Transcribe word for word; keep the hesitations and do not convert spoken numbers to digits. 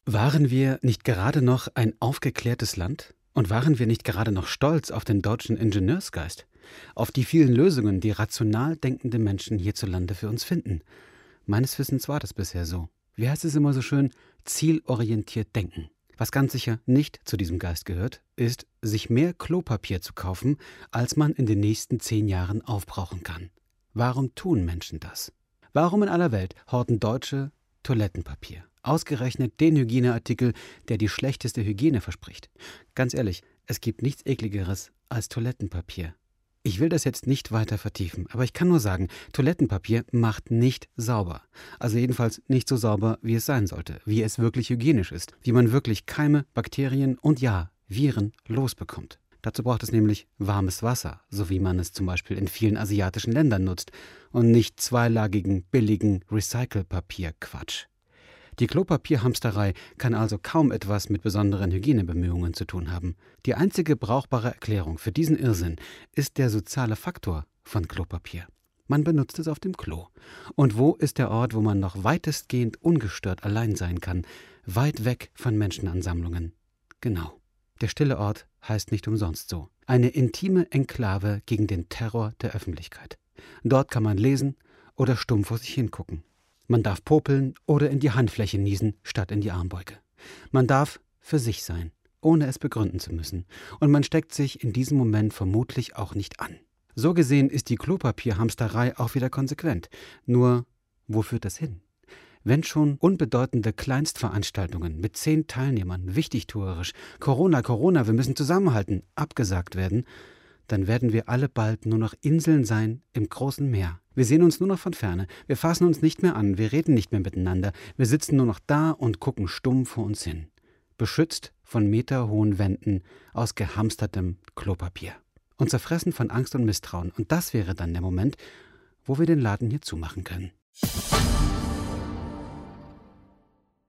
Waren wir nicht gerade noch ein aufgeklärtes Land? Und waren wir nicht gerade noch stolz auf den deutschen Ingenieursgeist? Auf die vielen Lösungen, die rational denkende Menschen hierzulande für uns finden? Meines Wissens war das bisher so. Wie heißt es immer so schön? Zielorientiert denken. Was ganz sicher nicht zu diesem Geist gehört, ist, sich mehr Klopapier zu kaufen, als man in den nächsten zehn Jahren aufbrauchen kann. Warum tun Menschen das? Warum in aller Welt horten Deutsche Toilettenpapier? Ausgerechnet den Hygieneartikel, der die schlechteste Hygiene verspricht. Ganz ehrlich, es gibt nichts Ekligeres als Toilettenpapier. Ich will das jetzt nicht weiter vertiefen, aber ich kann nur sagen, Toilettenpapier macht nicht sauber. Also jedenfalls nicht so sauber, wie es sein sollte, wie es wirklich hygienisch ist, wie man wirklich Keime, Bakterien und ja, Viren losbekommt. Dazu braucht es nämlich warmes Wasser, so wie man es zum Beispiel in vielen asiatischen Ländern nutzt, und nicht zweilagigen, billigen Recycelpapier-Quatsch. Die Klopapierhamsterei kann also kaum etwas mit besonderen Hygienebemühungen zu tun haben. Die einzige brauchbare Erklärung für diesen Irrsinn ist der soziale Faktor von Klopapier. Man benutzt es auf dem Klo. Und wo ist der Ort, wo man noch weitestgehend ungestört allein sein kann, weit weg von Menschenansammlungen? Genau. Der stille Ort heißt nicht umsonst so. Eine intime Enklave gegen den Terror der Öffentlichkeit. Dort kann man lesen oder stumm vor sich hingucken. Man darf popeln oder in die Handfläche niesen, statt in die Armbeuge. Man darf für sich sein, ohne es begründen zu müssen. Und man steckt sich in diesem Moment vermutlich auch nicht an. So gesehen ist die Klopapierhamsterei auch wieder konsequent. Nur, wo führt das hin? Wenn schon unbedeutende Kleinstveranstaltungen mit zehn Teilnehmern, wichtigtuerisch, Corona, Corona, wir müssen zusammenhalten, abgesagt werden, dann werden wir alle bald nur noch Inseln sein im großen Meer. Wir sehen uns nur noch von ferne, wir fassen uns nicht mehr an, wir reden nicht mehr miteinander, wir sitzen nur noch da und gucken stumm vor uns hin. Beschützt von meterhohen Wänden aus gehamstertem Klopapier. Und zerfressen von Angst und Misstrauen. Und das wäre dann der Moment, wo wir den Laden hier zumachen können.